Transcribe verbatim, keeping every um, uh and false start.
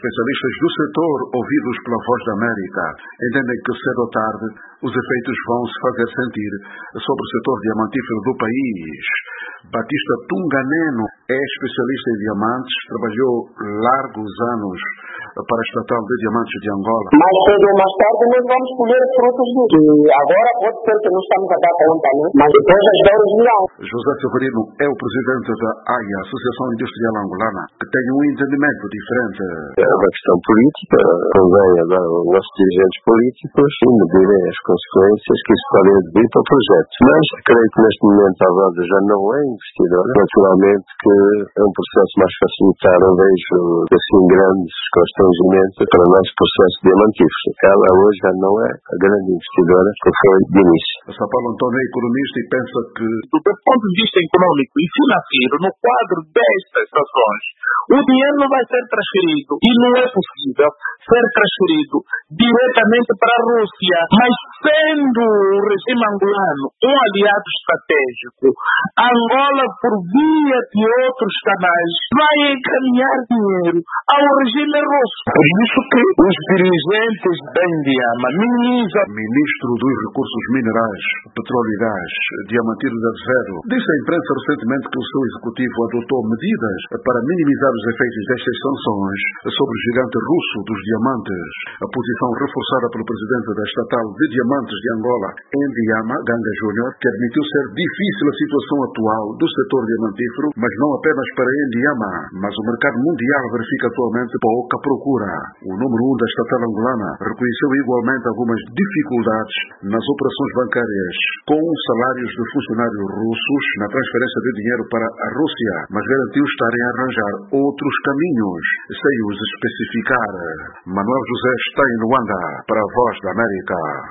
Especialistas do setor, ouvidos pela Voz da América, entendem que cedo ou tarde os efeitos vão se fazer sentir sobre o setor diamantífero do país. Batista Tunganeno é especialista em diamantes, trabalhou largos anos para a Estatal de Diamantes de Angola. Mais cedo ou mais tarde nós vamos colher frutos disso. Agora pode ser que não estamos a dar conta, né? Mas depois as dores virão. José Severino é o presidente da A I A, Associação Industrial Angolana, que tem um entendimento diferente. É uma questão política. Convém agora os nossos dirigentes políticos medirem as consequências que isso pode vir para o projeto. Mas creio que neste momento a Rosa já não é investidora. Naturalmente que é um processo mais facilitado. Eu vejo assim grandes constrangimentos para o nosso processo diamantífero. Ela hoje já não é a grande investidora que foi de início. São Paulo Antônio é economista e pensa que, do ponto de vista econômico e financeiro, no quadro destas ações, o dinheiro não vai ser transferido e não é possível ser transferido diretamente para a Rússia, mas sendo o regime angolano um aliado estratégico, Angola, por via de outros canais, vai encaminhar dinheiro ao regime russo. Por isso que os dirigentes da Indiama minimizam. Ministro dos Recursos Minerais, Petróleo e Gás, Diamantino de Azevedo, disse à imprensa recentemente que o seu executivo adotou medidas para minimizar os efeitos destas sanções sobre o gigante russo dos diamantes. A posição reforçada pelo presidente da Estatal de Diamantes de Angola, Indiama, Ganga Júnior, que admitiu ser difícil a situação atual do setor diamantífero, mas não apenas para Indiama, mas o mercado mundial verifica atualmente pouca procura. O número um da Estatal angolana reconheceu igualmente algumas dificuldades nas operações bancárias com salários de funcionários russos na transferência de dinheiro para a Rússia, mas garantiu estarem a arranjar outros caminhos, sem os especificar. Manuel José está em Luanda para a Voz da América.